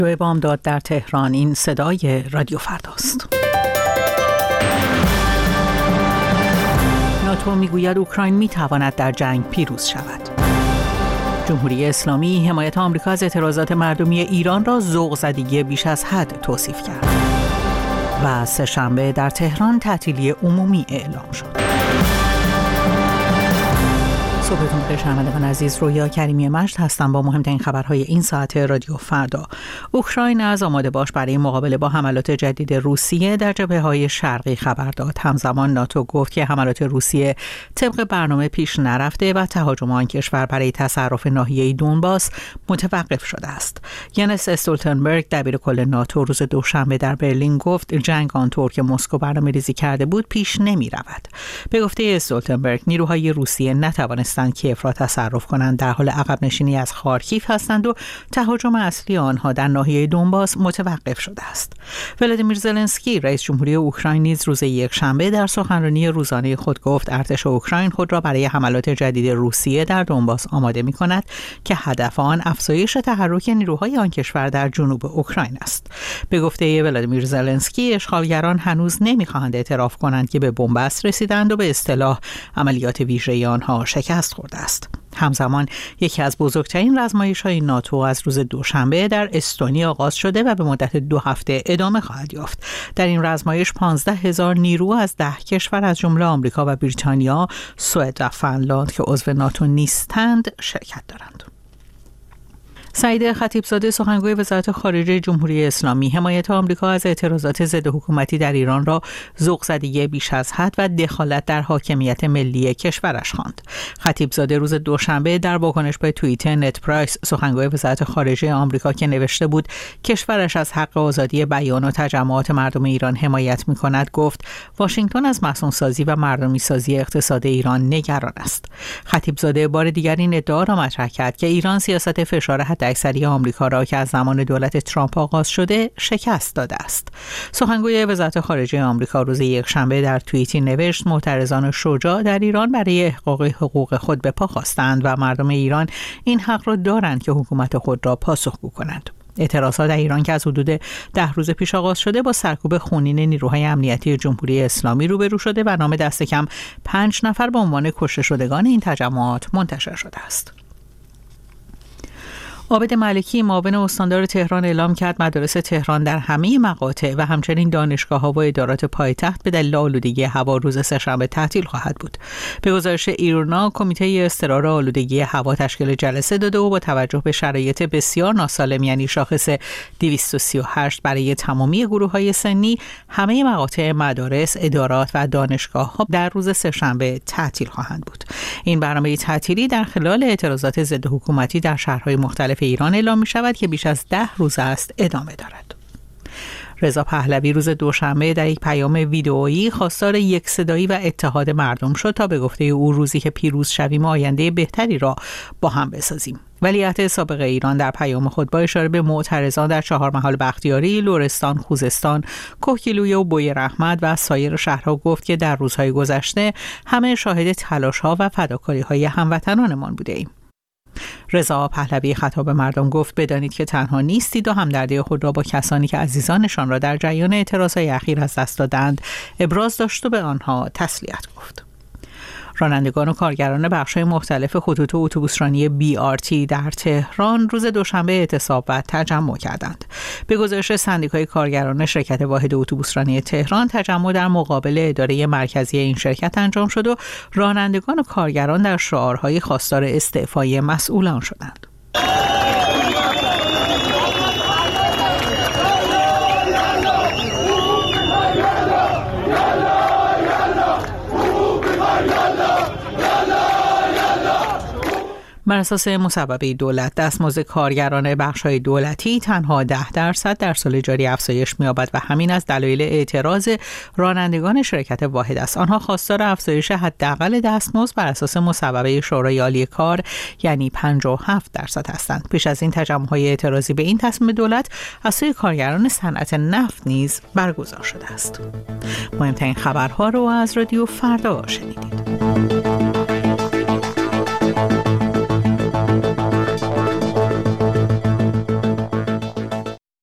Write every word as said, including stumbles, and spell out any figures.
دو بامداد در تهران. این صدای رادیو فرداست. ناتو میگوید اوکراین میتواند در جنگ پیروز شود. جمهوری اسلامی حمایت آمریکا از اعتراضات مردمی ایران را ذوق‌زدگی بیش از حد توصیف کرد. و سه شنبه در تهران تعطیلی عمومی اعلام شد. صبحتون بخیر شنوندگان عزیز، رویا کریمی مجد هستم با مهمترین خبرهای این ساعت رادیو فردا. اوکراین از آماده باش برای مقابله با حملات جدید روسیه در جبهه‌های شرقی خبر داد. همزمان ناتو گفت که حملات روسیه طبق برنامه پیش نرفته و تهاجم آن کشور برای تصرف ناحیه دونباس متوقف شده است. ینس استولتنبرگ دبیر کل ناتو روز دوشنبه در برلین گفت جنگ آنطور که مسکو برنامه‌ریزی کرده بود پیش نمی‌رود. به گفته استولتنبرگ نیروهای روسیه نتوانستند کیف را تصرف کنند، در حال عقب نشینی از خارکیف هستند و تهاجم اصلی آنها در ناحیه دونباس متوقف شده است. ولادیمیر زلنسکی رئیس جمهوری اوکراین نیز روز یکشنبه در سخنرانی روزانه خود گفت ارتش اوکراین خود را برای حملات جدید روسیه در دونباس آماده می‌کند که هدف آن افزایش تحرک نیروهای آن کشور در جنوب اوکراین است. به گفته ولادیمیر زلنسکی اشغالگران هنوز نمی‌خواهند اعتراف کنند که به بنبست رسیدند و به اصطلاح عملیات ویژه آنها شکست خورده است. همزمان یکی از بزرگترین آزمایش‌های ناتو از روز دوشنبه در استونی آغاز شده و به مدت دو هفته ادامه خواهد یافت. در این آزمایش پانزده هزار نیرو از ده کشور از جمله آمریکا و بریتانیا، سوئد و فنلاند که عضو ناتو نیستند شرکت دارند. سعید خطیبزاده سخنگوی وزارت خارجه جمهوری اسلامی حمایت آمریکا از اعتراضات ضد حکومتی در ایران را ذوق‌زدگی بیش از حد و دخالت در حاکمیت ملی کشورش خواند. خطیبزاده روز دوشنبه در واکنش به توییت نت پرایس سخنگوی وزارت خارجه آمریکا که نوشته بود کشورش از حق آزادی بیان و تجمعات مردم ایران حمایت می‌کند گفت واشنگتن از مسئول‌سازی و مردمی‌سازی اقتصاد ایران نگران است. خطیبزاده بار دیگر این ادعا را مطرح کرد که ایران سیاست فشار اکثری آمریکا را که از زمان دولت ترامپ آغاز شده شکست داده است. سخنگوی وزارت خارجه آمریکا روز یکشنبه در توییتی نوشت معترضان شجاع در ایران برای احقاق حقوق خود به پا خواستند و مردم ایران این حق را دارند که حکومت خود را پاسخگو کنند. اعتراضات در ایران که از حدود ده روز پیش آغاز شده با سرکوب خونین نیروهای امنیتی جمهوری اسلامی روبرو شده و نام دست کم پنج نفر به عنوان کشته شدگان این تجمعات منتشر شده است. عابد ملکی معاون استاندار تهران اعلام کرد مدارس تهران در همه مقاطع و همچنین دانشگاه‌ها و ادارات پایتخت به دلیل آلودگی هوا روز سه‌شنبه تعطیل خواهد بود. به گزارش ایرنا کمیته اضطرار آلودگی هوا تشکیل جلسه داده و با توجه به شرایط بسیار ناسالم یعنی شاخص دویست و سی و هشت برای تمامی گروه‌های سنی همه مقاطع مدارس، ادارات و دانشگاه‌ها در روز سه‌شنبه تعطیل خواهند بود. این برنامه تعطیلی در خلال اعتراضات ضد حکومتی در شهرهای مختلف ایران اعلام می شود که بیش از ده روز است ادامه دارد. رضا پهلوی روز دوشنبه در یک پیام ویدئویی خواستار یک صدایی و اتحاد مردم شد تا به گفته او روزی که پیروز شویم آینده بهتری را با هم بسازیم. ولیعهد سابق ایران در پیام خود با اشاره به معترضان در چهارمحال بختیاری، لرستان، خوزستان، کوهگیلویه و بوی رحمت و سایر شهرها گفت که در روزهای گذشته همه شاهد تلاش‌ها و فداکاری‌های هموطنانمان بوده‌ایم. رضا پهلوی خطاب مردم گفت بدانید که تنها نیستید و همدردی خود را با کسانی که عزیزانشان را در جریان اعتراضهای اخیر از دست دادند ابراز داشت و به آنها تسلیت گفت. رانندگان و کارگران بخش‌های مختلف خطوط اتوبوسرانی بی آر تی در تهران روز دوشنبه اعتصاب و تجمع کردند. به گزارش سندیکای کارگران شرکت واحد اتوبوسرانی تهران تجمع در مقابل اداره مرکزی این شرکت انجام شد و رانندگان و کارگران در شعارهای خواستار استعفای مسئولان شدند. بر اساس مصوبه دولت دستمزد کارگران بخش‌های دولتی تنها ده درصد در سال جاری افزایش می‌یابد و همین از دلایل اعتراض رانندگان شرکت واحد است. آنها خواستار افزایش حداقل دستمزد بر اساس مصوبه شورای عالی کار یعنی پنجاه و هفت درصد هستند. پیش از این تجمع‌های اعتراضی به این تصمیم دولت از سوی کارگران صنعت نفت نیز برگزار شده است. مهمترین خبرها رو از رادیو فردا شنیدید.